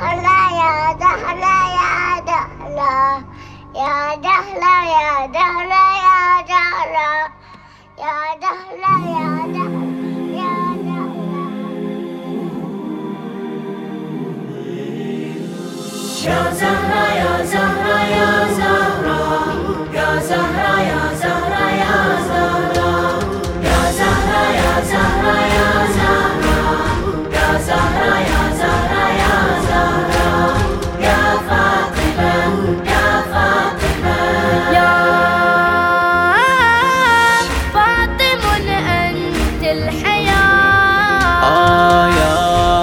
دهلا يا دهلا يا دهلا يا دهلا يا دهلا يا دهلا يا دهلا يا دهلا يا دهلا يا زهرة يا زهرة يا زهرة يا زهرة يا زهرة يا زهرة يا زهرة يا زهرة يا زهرة يا زهرة يا زهرة يا زهرة يا فاطمة يا فاطمة يا فاطمة أنت الحياة يا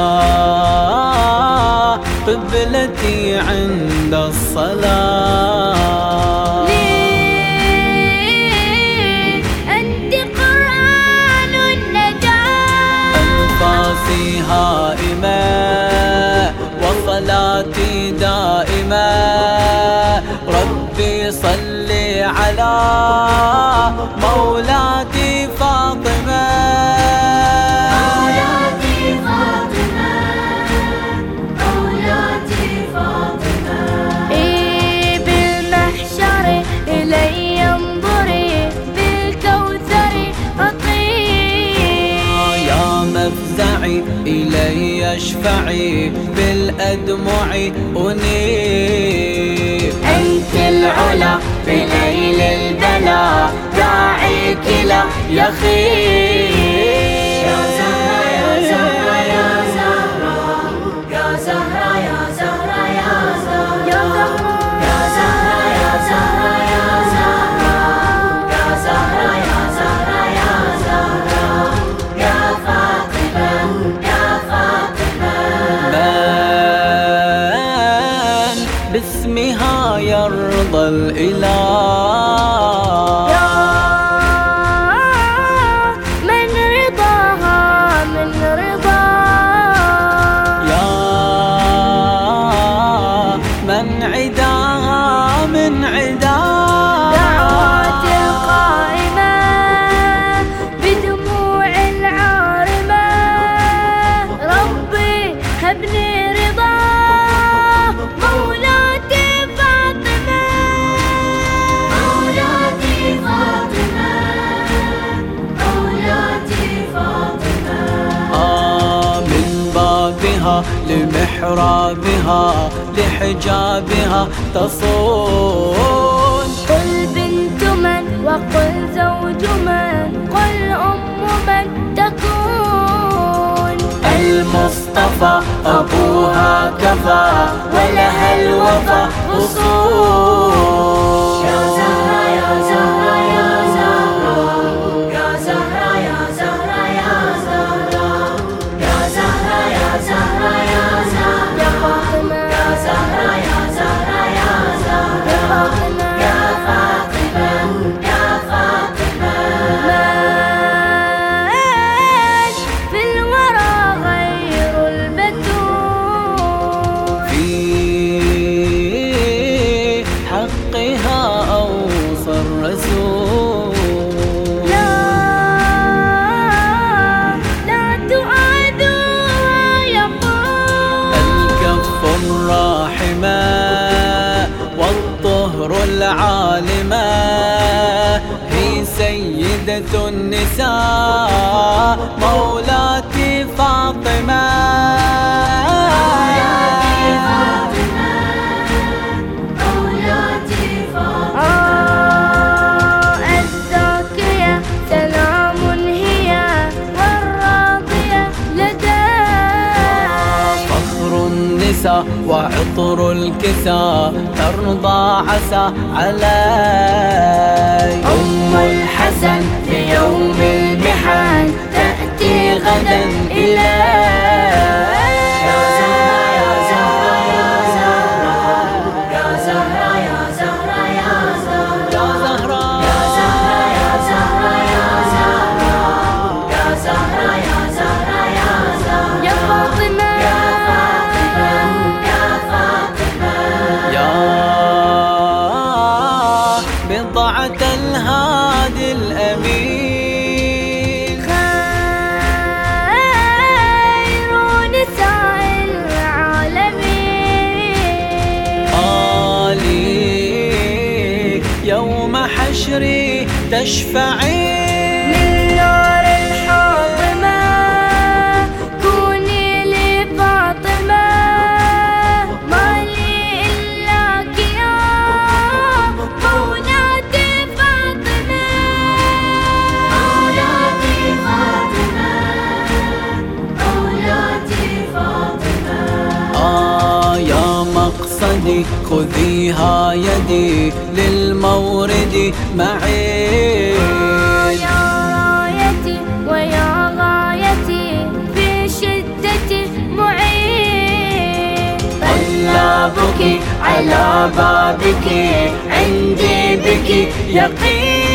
قبلتي عند الصلاة لي أنت قرآن النجاة أنفاسي هائمة وصلاتي دائمة ربي صلي على مولاتي فاطمة مولاتي فاطمة مولاتي فاطمة بالمحشر إلي انظري بالكوثر أطيب يا مفزعي إلي اشفعي بالأدمع أنيب أنت العلا بليل البلا داعيك لا يخيب يا زهرة يا زهرة يا زهرة يا زهرة يا زهرة يا زهرة يا زهرة يا زهرة يا زهرة يا زهرة يا زهرة يا زهرة يا فاطمة يا فاطمة من باسمها يرضى الإله من رضاها من رضا يا من عداها من عداها دعوات القائمة بدموع العارمة ربي هبني رضا مولاتي فاطمة مولاتي فاطمة مولاتي فاطمة من بابها لمحرابها لحجابها تصون قل بنت من وقل زوج من قل أم من تكون المصطفى أبوها كفى ولها الوفا أصول يا زهرة يا زهرة يا زهرة يا زهرة يا زهرة يا زهرة يا زهرة يا زهرة يا زهرة يا فاطمة يا زهرة يا زهرة يا زهرة يا فاطمة يا فاطمة ماش في الورى غير البتول في حقها أوصى الرسول لا تؤاذوها يقول الكف الراحمة والطهر العالمة هي سيدة النساء مولاتي فاطمة مولاتي فاطمة الزاكية سلام هي والراضية لدي فخر النساء وعطر الكسى ترضى عسى علي أم الحسن في يوم المحن تأتي غدا إلي يا زهرة يا زهرة يا زهرة يا زهرة يا زهرة يا زهرة يا زهرة يا زهرة يا زهرة يا زهرة يا زهرة يا زهرة يا فاطمة يا فاطمة يا فاطمة يا بضعة الهادي الأمين خير حشري تشفعي. من نار الحاطمة كوني لي فاطمة، ما لي إلاك يا مولاتي فاطمة. مولاتي فاطمة، مولاتي فاطمة. يا مقصدي خذيها يدي للمورد معي. يا رايتي ويا غايتي في شدتي معين. طلابك على بابك عندي بك يقين.